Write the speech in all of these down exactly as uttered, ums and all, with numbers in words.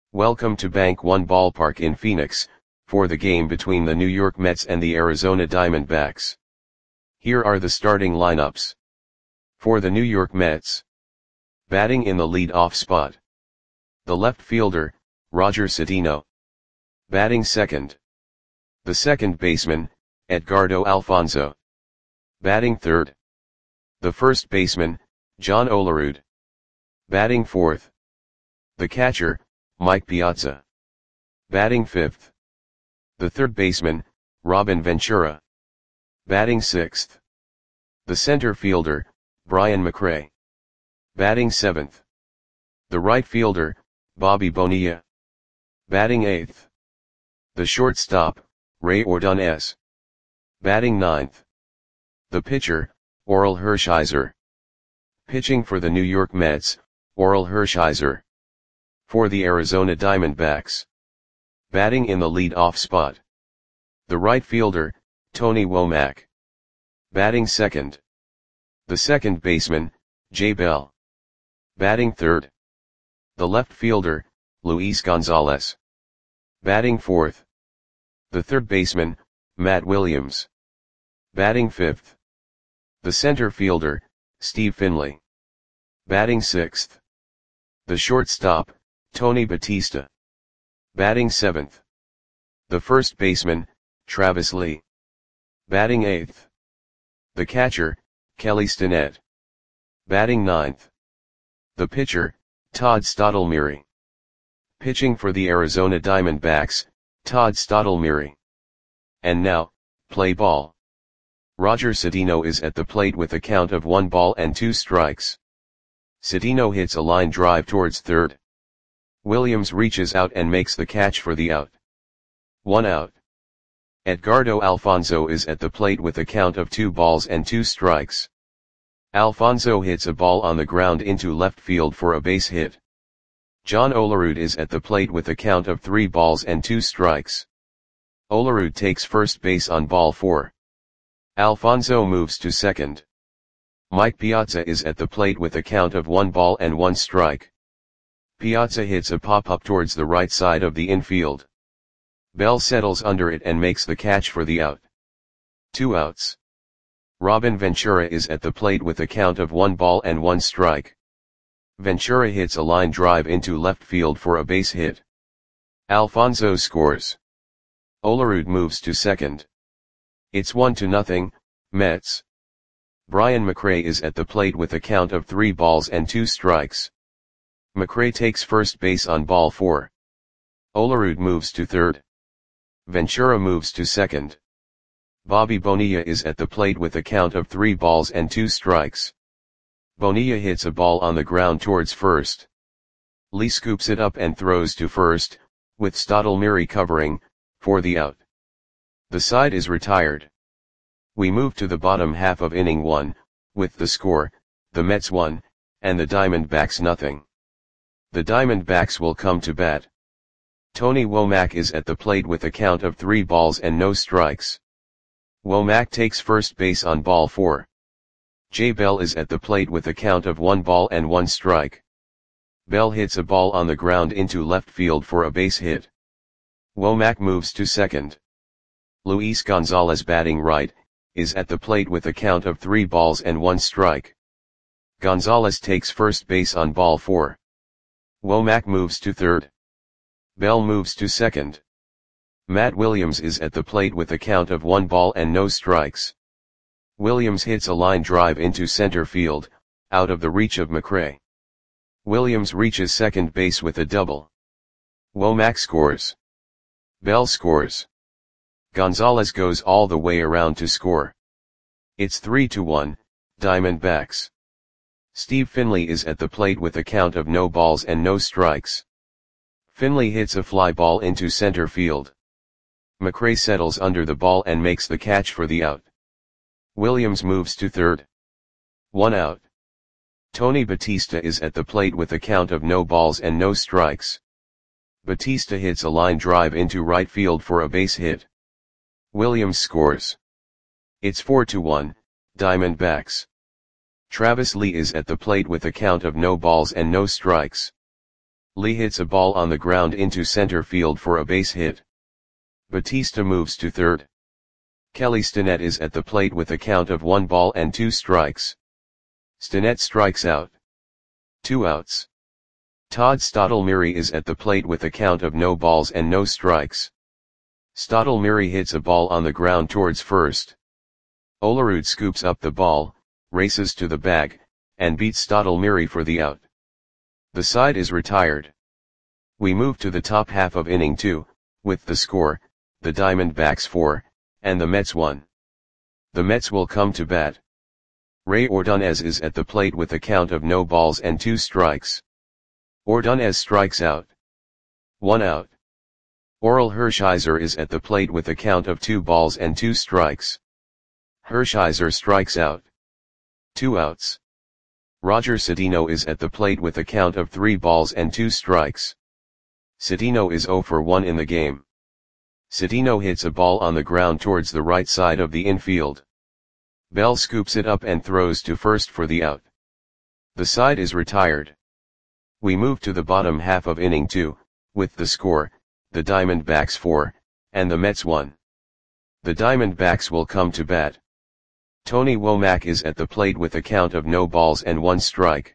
Welcome to Bank One Ballpark in Phoenix, for the game between the New York Mets and the Arizona Diamondbacks. Here are the starting lineups. For the New York Mets. Batting in the lead-off spot. The left fielder, Roger Cedeno. Batting second. The second baseman, Edgardo Alfonzo. Batting third. The first baseman, John Olerud. Batting fourth. The catcher, Mike Piazza. Batting fifth. The third baseman, Robin Ventura. Batting sixth. The center fielder, Brian McRae. Batting seventh. The right fielder, Bobby Bonilla. Batting eighth. The shortstop, Ray Ordonez. Batting ninth. The pitcher, Orel Hershiser. Pitching for the New York Mets, Orel Hershiser. For the Arizona Diamondbacks. Batting in the lead-off spot. The right fielder, Tony Womack. Batting second. The second baseman, Jay Bell. Batting third. The left fielder, Luis Gonzalez. Batting fourth. The third baseman, Matt Williams. Batting fifth. The center fielder, Steve Finley. Batting sixth. The shortstop, Tony Batista. Batting seventh. The first baseman, Travis Lee. Batting eighth. The catcher, Kelly Stinnett. Batting ninth. The pitcher, Todd Stottlemyre. Pitching for the Arizona Diamondbacks, Todd Stottlemyre. And now, play ball. Roger Cedeno is at the plate with a count of one ball and two strikes. Cedeno hits a line drive towards third. Williams reaches out and makes the catch for the out. One out. Edgardo Alfonzo is at the plate with a count of two balls and two strikes. Alfonzo hits a ball on the ground into left field for a base hit. John Olerud is at the plate with a count of three balls and two strikes. Olerud takes first base on ball four. Alfonzo moves to second. Mike Piazza is at the plate with a count of one ball and one strike. Piazza hits a pop-up towards the right side of the infield. Bell settles under it and makes the catch for the out. Two outs. Robin Ventura is at the plate with a count of one ball and one strike. Ventura hits a line drive into left field for a base hit. Alfonzo scores. Olerud moves to second. It's one to nothing, Mets. Brian McRae is at the plate with a count of three balls and two strikes. McRae takes first base on ball four. Olerud moves to third. Ventura moves to second. Bobby Bonilla is at the plate with a count of three balls and two strikes. Bonilla hits a ball on the ground towards first. Lee scoops it up and throws to first, with Stottlemyre covering, for the out. The side is retired. We move to the bottom half of inning one, with the score, the Mets one, and the Diamondbacks nothing. The Diamondbacks will come to bat. Tony Womack is at the plate with a count of three balls and no strikes. Womack takes first base on ball four. Jay Bell is at the plate with a count of one ball and one strike. Bell hits a ball on the ground into left field for a base hit. Womack moves to second. Luis Gonzalez, batting right, is at the plate with a count of three balls and one strike. Gonzalez takes first base on ball four. Womack moves to third. Bell moves to second. Matt Williams is at the plate with a count of one ball and no strikes. Williams hits a line drive into center field, out of the reach of McRae. Williams reaches second base with a double. Womack scores. Bell scores. Gonzalez goes all the way around to score. It's three to one, Diamondbacks. Steve Finley is at the plate with a count of no balls and no strikes. Finley hits a fly ball into center field. McRae settles under the ball and makes the catch for the out. Williams moves to third. One out. Tony Batista is at the plate with a count of no balls and no strikes. Batista hits a line drive into right field for a base hit. Williams scores. It's four to one, Diamondbacks. Travis Lee is at the plate with a count of no balls and no strikes. Lee hits a ball on the ground into center field for a base hit. Batista moves to third. Kelly Stinnett is at the plate with a count of one ball and two strikes. Stinnett strikes out. Two outs. Todd Stottlemyre is at the plate with a count of no balls and no strikes. Stottlemyre hits a ball on the ground towards first. Olerud scoops up the ball, races to the bag, and beats Stottlemyre for the out. The side is retired. We move to the top half of inning two, with the score, the Diamondbacks four, and the Mets one. The Mets will come to bat. Ray Ordonez is at the plate with a count of no balls and two strikes. Ordonez strikes out. One out. Orel Hershiser is at the plate with a count of two balls and two strikes. Hershiser strikes out. Two outs. Roger Cedeno is at the plate with a count of three balls and two strikes. Cedeno is zero for one in the game. Cedeno hits a ball on the ground towards the right side of the infield. Bell scoops it up and throws to first for the out. The side is retired. We move to the bottom half of inning two, with the score, the Diamondbacks four, and the Mets one. The Diamondbacks will come to bat. Tony Womack is at the plate with a count of no balls and one strike.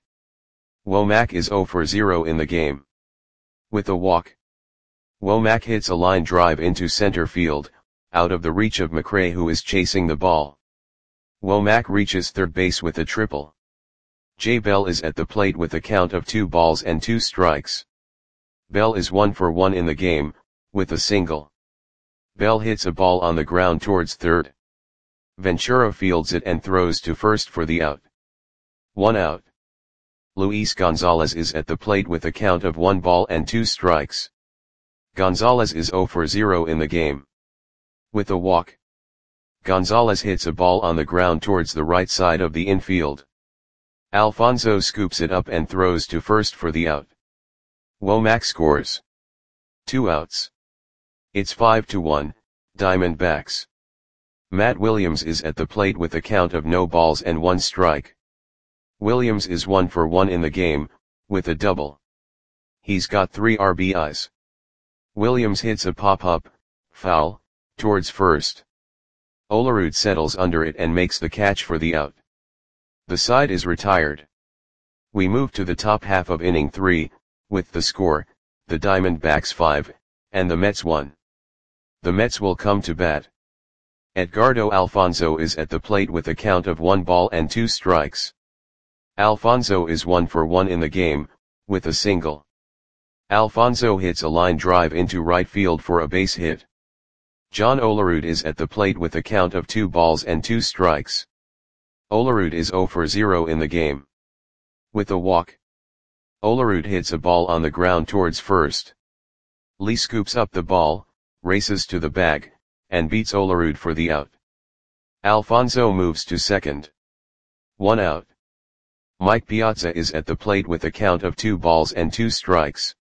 Womack is zero for zero in the game. With a walk, Womack hits a line drive into center field, out of the reach of McRae, who is chasing the ball. Womack reaches third base with a triple. Jay Bell is at the plate with a count of two balls and two strikes. Bell is one for one in the game, with a single. Bell hits a ball on the ground towards third. Ventura fields it and throws to first for the out. One out. Luis Gonzalez is at the plate with a count of one ball and two strikes. Gonzalez is zero for zero in the game. With a walk, Gonzalez hits a ball on the ground towards the right side of the infield. Alfonso scoops it up and throws to first for the out. Womack scores. Two outs. It's five to one, Diamondbacks. Matt Williams is at the plate with a count of no balls and one strike. Williams is one for one in the game, with a double. He's got three R B Is. Williams hits a pop-up, foul, towards first. Olerud settles under it and makes the catch for the out. The side is retired. We move to the top half of inning three, with the score, the Diamondbacks five, and the Mets one. The Mets will come to bat. Edgardo Alfonso is at the plate with a count of one ball and two strikes. Alfonso is one for one in the game, with a single. Alfonso hits a line drive into right field for a base hit. John Olerud is at the plate with a count of two balls and two strikes. Olerud is zero for zero in the game. With a walk, Olerud hits a ball on the ground towards first. Lee scoops up the ball, races to the bag, and beats Olerud for the out. Alfonso moves to second. One out. Mike Piazza is at the plate with a count of two balls and two strikes.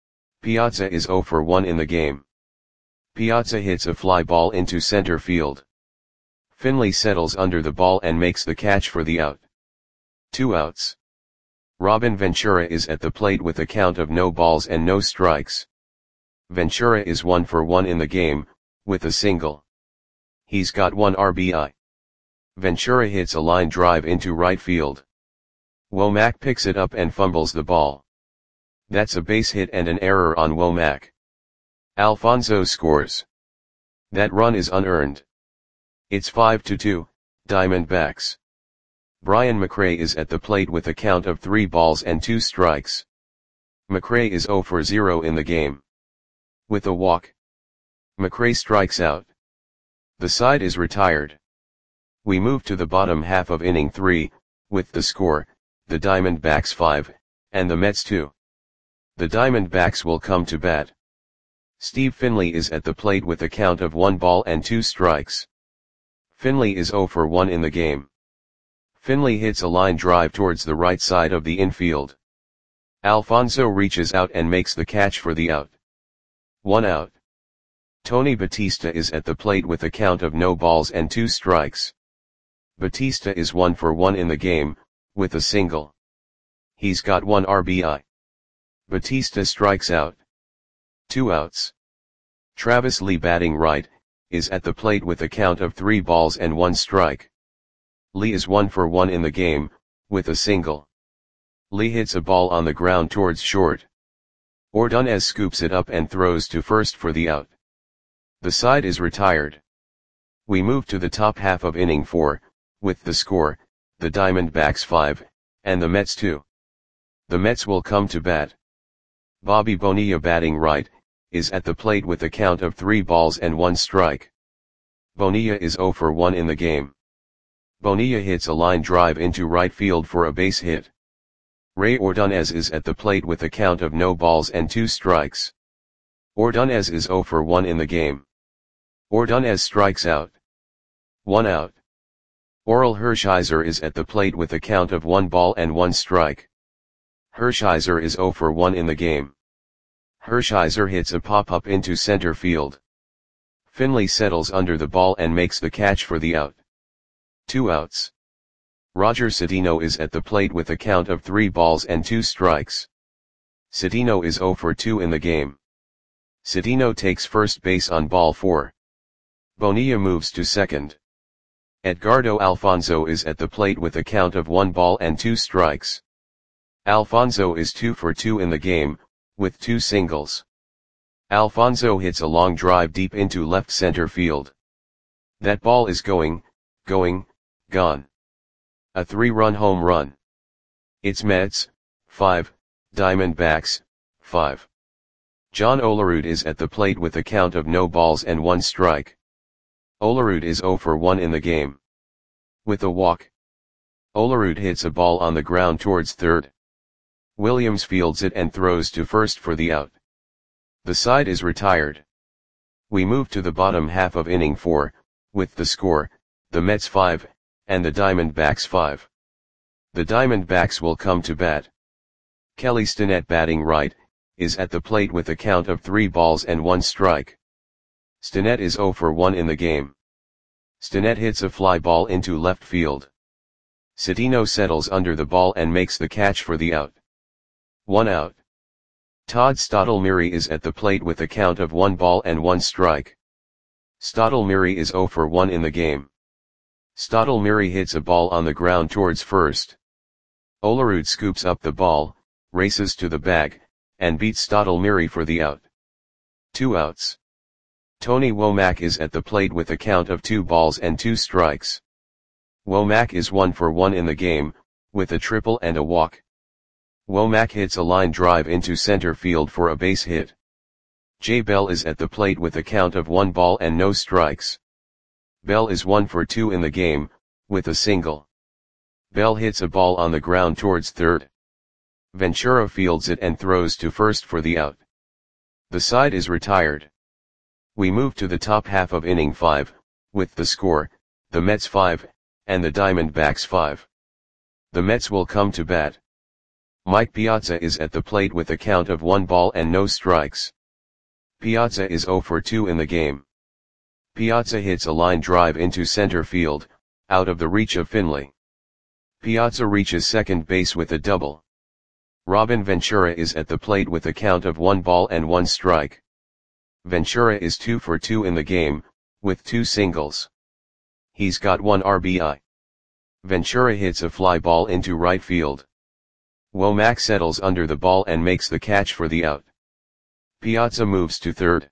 Piazza is zero for one in the game. Piazza hits a fly ball into center field. Finley settles under the ball and makes the catch for the out. Two outs. Robin Ventura is at the plate with a count of no balls and no strikes. Ventura is one for one in the game, with a single. He's got one R B I. Ventura hits a line drive into right field. Womack picks it up and fumbles the ball. That's a base hit and an error on Womack. Alfonso scores. That run is unearned. It's five to two, Diamondbacks. Brian McRae is at the plate with a count of three balls and two strikes. McRae is zero for zero in the game. With a walk, McRae strikes out. The side is retired. We move to the bottom half of inning three, with the score, the Diamondbacks five, and the Mets two. The Diamondbacks will come to bat. Steve Finley is at the plate with a count of one ball and two strikes. Finley is zero for one in the game. Finley hits a line drive towards the right side of the infield. Alfonso reaches out and makes the catch for the out. One out. Tony Batista is at the plate with a count of no balls and two strikes. Batista is one for one in the game, with a single. He's got one R B I. Batista strikes out. Two outs. Travis Lee batting right, is at the plate with a count of three balls and one strike. Lee is one for one in the game, with a single. Lee hits a ball on the ground towards short. Ordonez scoops it up and throws to first for the out. The side is retired. We move to the top half of inning four, with the score, the Diamondbacks five, and the Mets two. The Mets will come to bat. Bobby Bonilla batting right, is at the plate with a count of three balls and one strike. Bonilla is zero for one in the game. Bonilla hits a line drive into right field for a base hit. Ray Ordonez is at the plate with a count of no balls and two strikes. Ordonez is zero for one in the game. Ordonez strikes out. One out. Orel Hershiser is at the plate with a count of one ball and one strike. Hershiser is zero for one in the game. Hershiser hits a pop-up into center field. Finley settles under the ball and makes the catch for the out. Two outs. Roger Cedeno is at the plate with a count of three balls and two strikes. Cedeno is zero for two in the game. Cedeno takes first base on ball four. Bonilla moves to second. Edgardo Alfonzo is at the plate with a count of one ball and two strikes. Alfonzo is two for two in the game, with two singles. Alfonzo hits a long drive deep into left center field. That ball is going, going, gone. A three-run home run. It's Mets, five, Diamondbacks, five. John Olerud is at the plate with a count of no balls and one strike. Olerud is zero for one in the game. With a walk. Olerud hits a ball on the ground towards third. Williams fields it and throws to first for the out. The side is retired. We move to the bottom half of inning four, with the score, the Mets five, and the Diamondbacks five. The Diamondbacks will come to bat. Kelly Stinnett batting right, is at the plate with a count of three balls and one strike. Stinnett is zero for one in the game. Stinnett hits a fly ball into left field. Cedeno settles under the ball and makes the catch for the out. One out. Todd Stottlemyre is at the plate with a count of one ball and one strike. Stottlemyre is zero for one in the game. Stottlemyre hits a ball on the ground towards first. Olerud scoops up the ball, races to the bag, and beats Stottlemyre for the out. Two outs. Tony Womack is at the plate with a count of two balls and two strikes. Womack is one for one in the game, with a triple and a walk. Womack hits a line drive into center field for a base hit. Jay Bell is at the plate with a count of one ball and no strikes. Bell is one for two in the game, with a single. Bell hits a ball on the ground towards third. Ventura fields it and throws to first for the out. The side is retired. We move to the top half of inning five, with the score, the Mets five, and the Diamondbacks five. The Mets will come to bat. Mike Piazza is at the plate with a count of one ball and no strikes. Piazza is zero for two in the game. Piazza hits a line drive into center field, out of the reach of Finley. Piazza reaches second base with a double. Robin Ventura is at the plate with a count of one ball and one strike. Ventura is two for two in the game, with two singles. He's got one R B I. Ventura hits a fly ball into right field. Womack settles under the ball and makes the catch for the out. Piazza moves to third.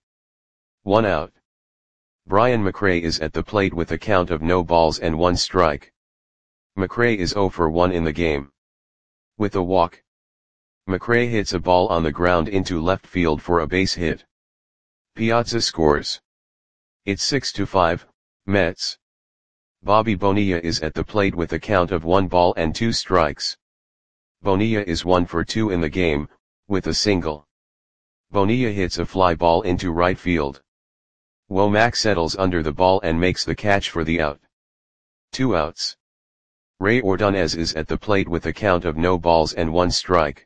One out. Brian McRae is at the plate with a count of no balls and one strike. McRae is zero for one in the game. With a walk. McRae hits a ball on the ground into left field for a base hit. Piazza scores. It's six to five, Mets. Bobby Bonilla is at the plate with a count of one ball and two strikes. Bonilla is one for two in the game, with a single. Bonilla hits a fly ball into right field. Womack settles under the ball and makes the catch for the out. Two outs. Ray Ordonez is at the plate with a count of no balls and one strike.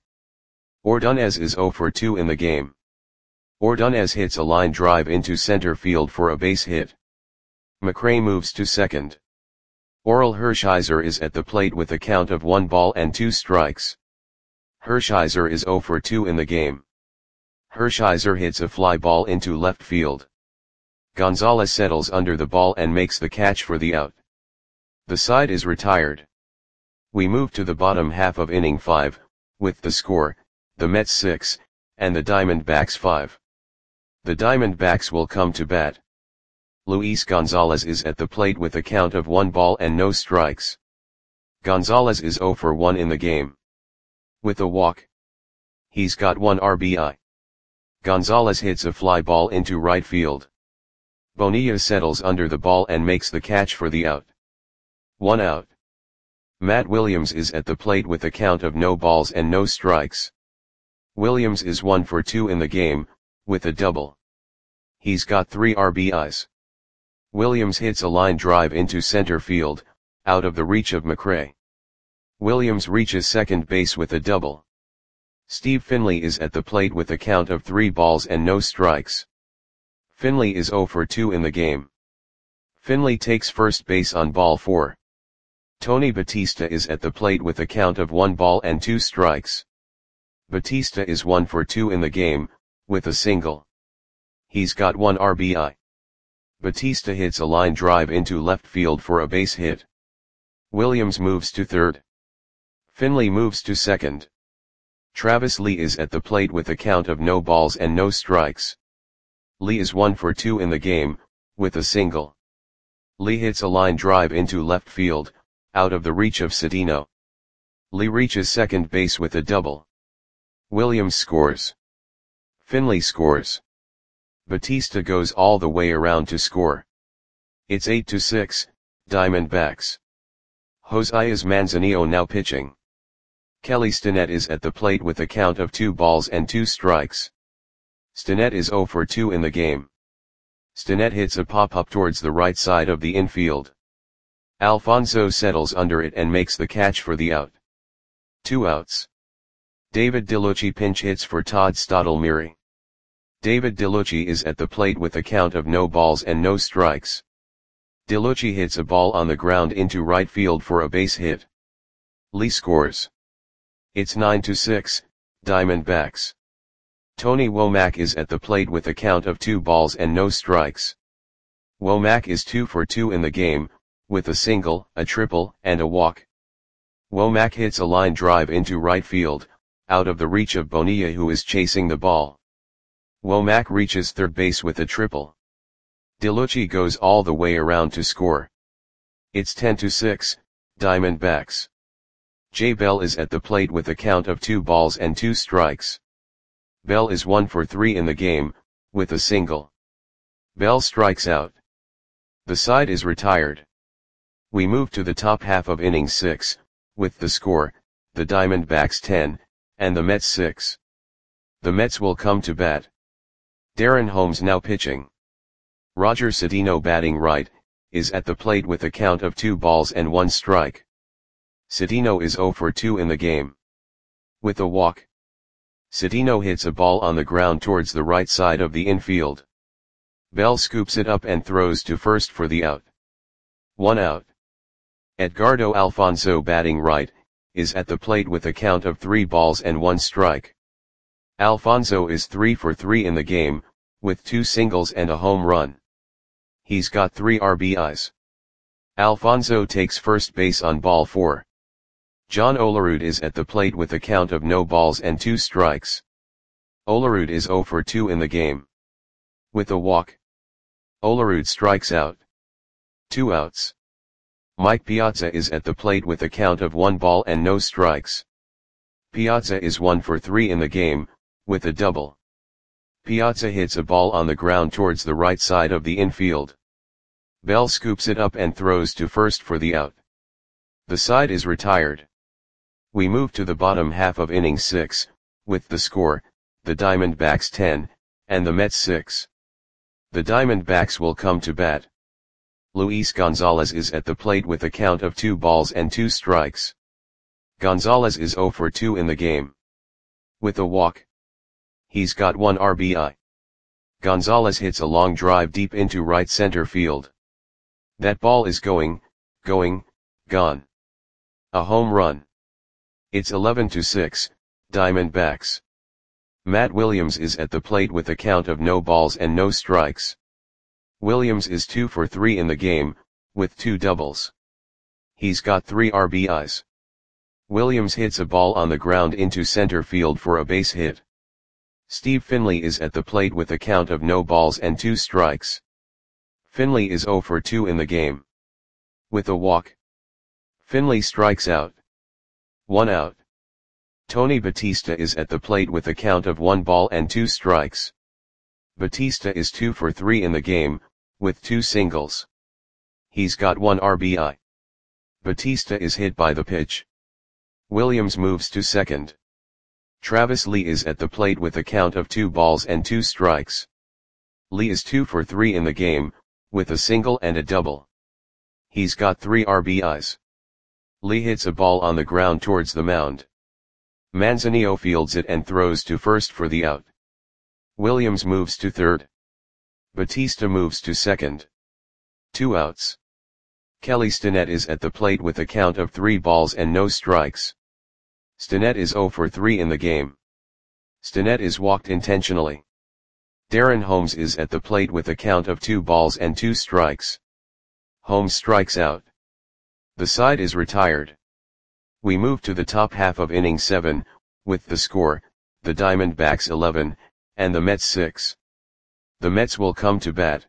Ordonez is zero for two in the game. Ordonez hits a line drive into center field for a base hit. McRae moves to second. Orel Hershiser is at the plate with a count of one ball and two strikes. Hershiser is zero for two in the game. Hershiser hits a fly ball into left field. Gonzalez settles under the ball and makes the catch for the out. The side is retired. We move to the bottom half of inning five, with the score, the Mets six, and the Diamondbacks five. The Diamondbacks will come to bat. Luis Gonzalez is at the plate with a count of one ball and no strikes. Gonzalez is zero for one in the game. With a walk. He's got one R B I. Gonzalez hits a fly ball into right field. Bonilla settles under the ball and makes the catch for the out. One out. Matt Williams is at the plate with a count of no balls and no strikes. Williams is one for two in the game, with a double. He's got three R B Is. Williams hits a line drive into center field, out of the reach of McRae. Williams reaches second base with a double. Steve Finley is at the plate with a count of three balls and no strikes. Finley is zero for two in the game. Finley takes first base on ball four. Tony Batista is at the plate with a count of one ball and two strikes. Batista is one for two in the game, with a single. He's got one R B I. Batista hits a line drive into left field for a base hit. Williams moves to third. Finley moves to second. Travis Lee is at the plate with a count of no balls and no strikes. Lee is one for two in the game, with a single. Lee hits a line drive into left field, out of the reach of Cedeno. Lee reaches second base with a double. Williams scores. Finley scores. Batista goes all the way around to score. It's eight to six, Diamondbacks. Josias Manzanillo now pitching. Kelly Stinnett is at the plate with a count of two balls and two strikes. Stinnett is zero for two in the game. Stinnett hits a pop-up towards the right side of the infield. Alfonso settles under it and makes the catch for the out. Two outs. David DeLucci pinch hits for Todd Stottlemyre. David DeLucci is at the plate with a count of no balls and no strikes. DeLucci hits a ball on the ground into right field for a base hit. Lee scores. It's nine to six, Diamondbacks. Tony Womack is at the plate with a count of two balls and no strikes. Womack is two for two in the game, with a single, a triple, and a walk. Womack hits a line drive into right field, out of the reach of Bonilla who is chasing the ball. Womack reaches third base with a triple. DeLucci goes all the way around to score. It's ten to six, Diamondbacks. Jay Bell is at the plate with a count of two balls and two strikes. Bell is one for three in the game, with a single. Bell strikes out. The side is retired. We move to the top half of inning six, with the score, the Diamondbacks ten, and the Mets six. The Mets will come to bat. Darren Holmes now pitching. Roger Cedeno batting right, is at the plate with a count of two balls and one strike. Cedeno is zero for two in the game. With a walk. Cedeno hits a ball on the ground towards the right side of the infield. Bell scoops it up and throws to first for the out. One out. Edgardo Alfonso batting right, is at the plate with a count of three balls and one strike. Alfonso is three for three in the game, with two singles and a home run. He's got three R B Is. Alfonso takes first base on ball four. John Olerud is at the plate with a count of no balls and two strikes. Olerud is zero for two in the game. With a walk. Olerud strikes out. Two outs. Mike Piazza is at the plate with a count of one ball and no strikes. Piazza is one for three in the game, with a double. Piazza hits a ball on the ground towards the right side of the infield. Bell scoops it up and throws to first for the out. The side is retired. We move to the bottom half of inning six, with the score, the Diamondbacks ten, and the Mets six. The Diamondbacks will come to bat. Luis Gonzalez is at the plate with a count of two balls and two strikes. Gonzalez is zero for two in the game. With a walk. He's got one R B I. Gonzalez hits a long drive deep into right center field. That ball is going, going, gone. A home run. It's eleven to six, Diamondbacks. Matt Williams is at the plate with a count of no balls and no strikes. Williams is two for three in the game, with two doubles. He's got three R B Is. Williams hits a ball on the ground into center field for a base hit. Steve Finley is at the plate with a count of no balls and two strikes. Finley is zero for two in the game. With a walk. Finley strikes out. One out. Tony Batista is at the plate with a count of one ball and two strikes. Batista is two for three in the game, with two singles. He's got one R B I. Batista is hit by the pitch. Williams moves to second. Travis Lee is at the plate with a count of two balls and two strikes. Lee is two for three in the game, with a single and a double. He's got three R B Is. Lee hits a ball on the ground towards the mound. Manzanillo fields it and throws to first for the out. Williams moves to third. Batista moves to second. Two outs. Kelly Stinnett is at the plate with a count of three balls and no strikes. Stinnett is zero for three in the game. Stinnett is walked intentionally. Darren Holmes is at the plate with a count of two balls and two strikes. Holmes strikes out. The side is retired. We move to the top half of inning seven, with the score, the Diamondbacks eleven, and the Mets six. The Mets will come to bat.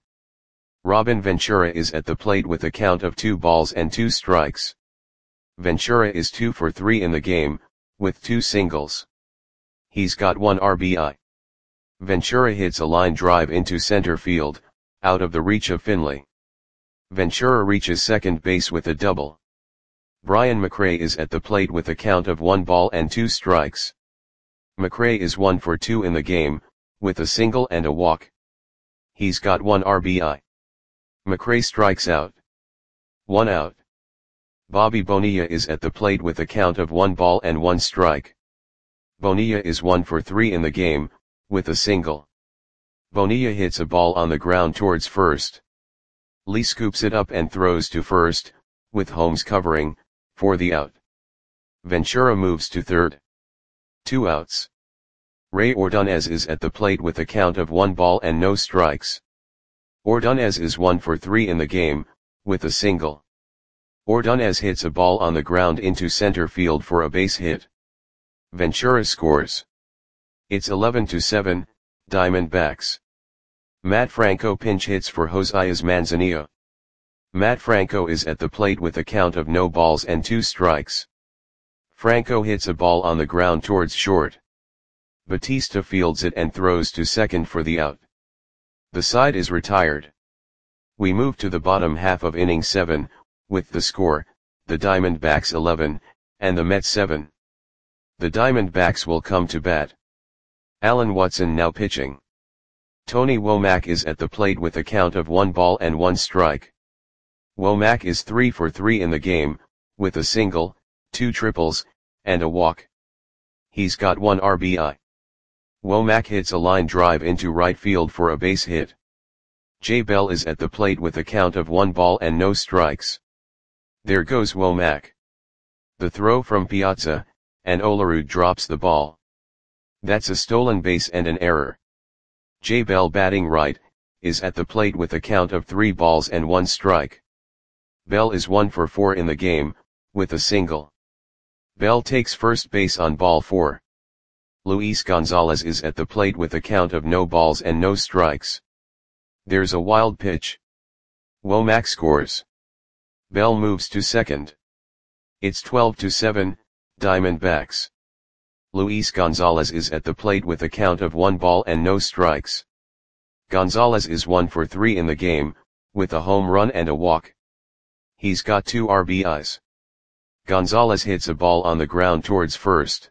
Robin Ventura is at the plate with a count of two balls and two strikes. Ventura is two for three in the game, with two singles. He's got one R B I. Ventura hits a line drive into center field, out of the reach of Finley. Ventura reaches second base with a double. Brian McRae is at the plate with a count of one ball and two strikes. McRae is one for two in the game, with a single and a walk. He's got one R B I. McRae strikes out. One out. Bobby Bonilla is at the plate with a count of one ball and one strike. Bonilla is one for three in the game, with a single. Bonilla hits a ball on the ground towards first. Lee scoops it up and throws to first, with Holmes covering, for the out. Ventura moves to third. Two outs. Ray Ordonez is at the plate with a count of one ball and no strikes. Ordonez is one for three in the game, with a single. Ordonez hits a ball on the ground into center field for a base hit. Ventura scores. It's eleven to seven, Diamondbacks. Matt Franco pinch hits for Josias Manzanillo. Matt Franco is at the plate with a count of no balls and two strikes. Franco hits a ball on the ground towards short. Batista fields it and throws to second for the out. The side is retired. We move to the bottom half of inning seven, with the score, the Diamondbacks eleven, and the Mets seven. The Diamondbacks will come to bat. Alan Watson now pitching. Tony Womack is at the plate with a count of one ball and one strike. Womack is three for three in the game, with a single, two triples, and a walk. He's got one R B I. Womack hits a line drive into right field for a base hit. Jay Bell is at the plate with a count of one ball and no strikes. There goes Womack. The throw from Piazza, and Olerud drops the ball. That's a stolen base and an error. Jay Bell, batting right, is at the plate with a count of three balls and one strike. Bell is one for four in the game, with a single. Bell takes first base on ball four. Luis Gonzalez is at the plate with a count of no balls and no strikes. There's a wild pitch. Womack scores. Bell moves to second. It's twelve to seven, Diamondbacks. Luis Gonzalez is at the plate with a count of one ball and no strikes. Gonzalez is one for three in the game, with a home run and a walk. He's got two R B Is. Gonzalez hits a ball on the ground towards first.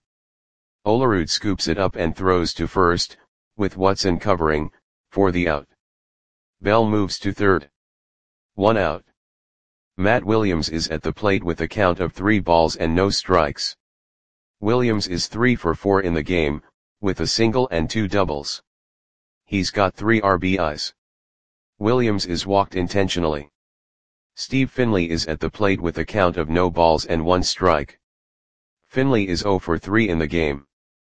Olerud scoops it up and throws to first, with Watson covering, for the out. Bell moves to third. One out. Matt Williams is at the plate with a count of three balls and no strikes. Williams is three for four in the game, with a single and two doubles. He's got three R B Is. Williams is walked intentionally. Steve Finley is at the plate with a count of no balls and one strike. Finley is zero for three in the game.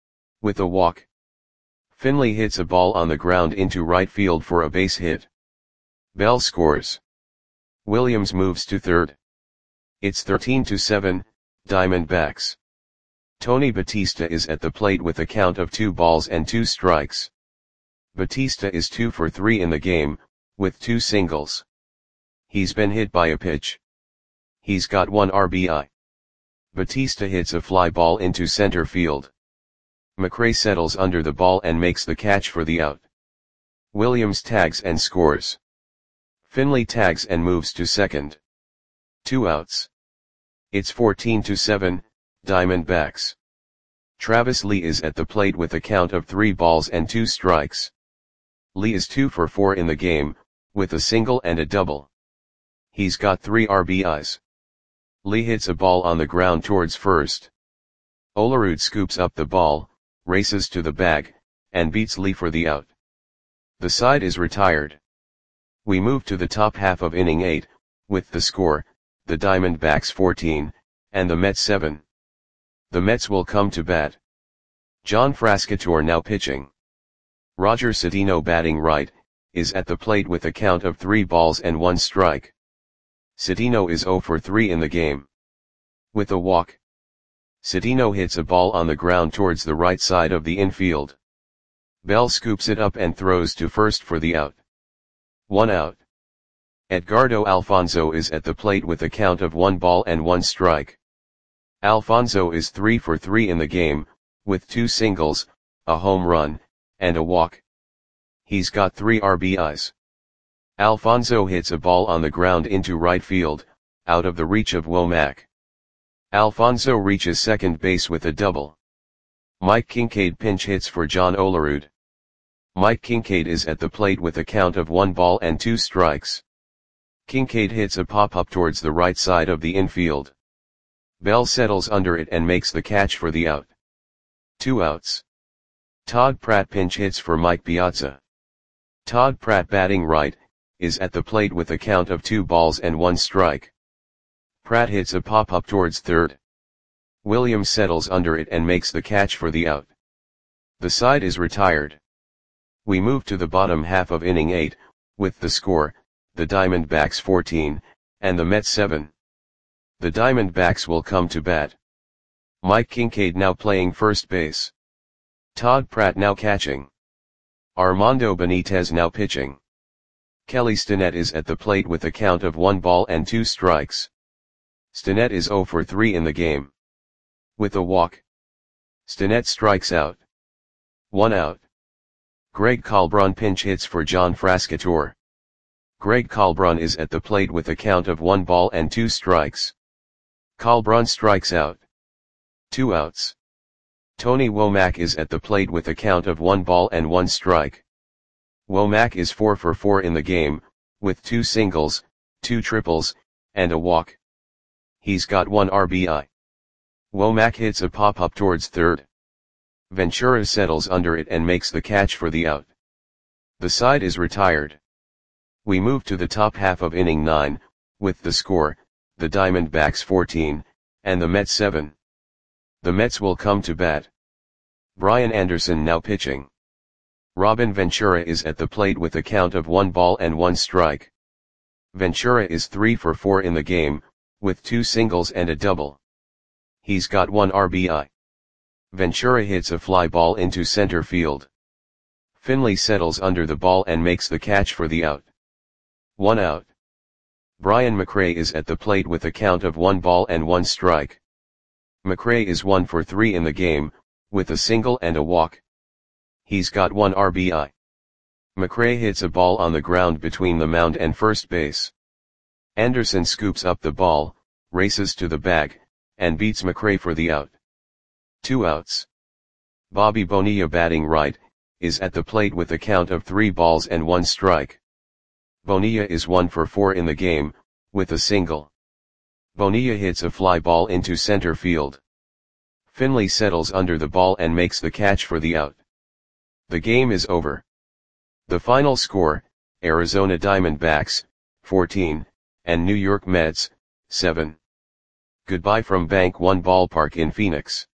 With a walk, Finley hits a ball on the ground into right field for a base hit. Bell scores. Williams moves to third. It's thirteen to seven, Diamondbacks. Tony Batista is at the plate with a count of two balls and two strikes. Batista is two for three in the game, with two singles. He's been hit by a pitch. He's got one R B I. Batista hits a fly ball into center field. McRae settles under the ball and makes the catch for the out. Williams tags and scores. Finley tags and moves to second. Two outs. It's fourteen to seven, Diamondbacks. Travis Lee is at the plate with a count of three balls and two strikes. Lee is two for four in the game, with a single and a double. He's got three R B Is. Lee hits a ball on the ground towards first. Olerud scoops up the ball, races to the bag, and beats Lee for the out. The side is retired. We move to the top half of inning eight, with the score, the Diamondbacks fourteen, and the Mets seven. The Mets will come to bat. John Frascatore now pitching. Roger Cedeno batting right, is at the plate with a count of three balls and one strike. Cedeno is zero for three in the game. With a walk, Cedeno hits a ball on the ground towards the right side of the infield. Bell scoops it up and throws to first for the out. One out. Edgardo Alfonzo is at the plate with a count of one ball and one strike. Alfonzo is three for three in the game, with two singles, a home run, and a walk. He's got three R B Is. Alfonzo hits a ball on the ground into right field, out of the reach of Womack. Alfonzo reaches second base with a double. Mike Kincaid pinch hits for John Olerud. Mike Kincaid is at the plate with a count of one ball and two strikes. Kincaid hits a pop-up towards the right side of the infield. Bell settles under it and makes the catch for the out. Two outs. Todd Pratt pinch hits for Mike Piazza. Todd Pratt batting right, is at the plate with a count of two balls and one strike. Pratt hits a pop-up towards third. Williams settles under it and makes the catch for the out. The side is retired. We move to the bottom half of inning eight, with the score, the Diamondbacks fourteen, and the Mets seven. The Diamondbacks will come to bat. Mike Kincaid now playing first base. Todd Pratt now catching. Armando Benitez now pitching. Kelly Stinnett is at the plate with a count of one ball and two strikes. Stinnett is zero for three in the game. With a walk, Stinnett strikes out. One out. Greg Colbrun pinch hits for John Frascatore. Greg Colbrun is at the plate with a count of one ball and two strikes. Colbrun strikes out. Two outs. Tony Womack is at the plate with a count of one ball and one strike. Womack is four for four in the game, with two singles, two triples, and a walk. He's got one R B I. Womack hits a pop-up towards third. Ventura settles under it and makes the catch for the out. The side is retired. We move to the top half of inning nine, with the score, the Diamondbacks fourteen, and the Mets seven. The Mets will come to bat. Brian Anderson now pitching. Robin Ventura is at the plate with a count of one ball and one strike. Ventura is three for four in the game, with two singles and a double. He's got one R B I. Ventura hits a fly ball into center field. Finley settles under the ball and makes the catch for the out. One out. Brian McRae is at the plate with a count of one ball and one strike. McRae is one for three in the game, with a single and a walk. He's got one R B I. McRae hits a ball on the ground between the mound and first base. Anderson scoops up the ball, races to the bag, and beats McRae for the out. Two outs. Bobby Bonilla batting right, is at the plate with a count of three balls and one strike. Bonilla is one for four in the game, with a single. Bonilla hits a fly ball into center field. Finley settles under the ball and makes the catch for the out. The game is over. The final score, Arizona Diamondbacks, fourteen, and New York Mets, seven. Goodbye from Bank One Ballpark in Phoenix.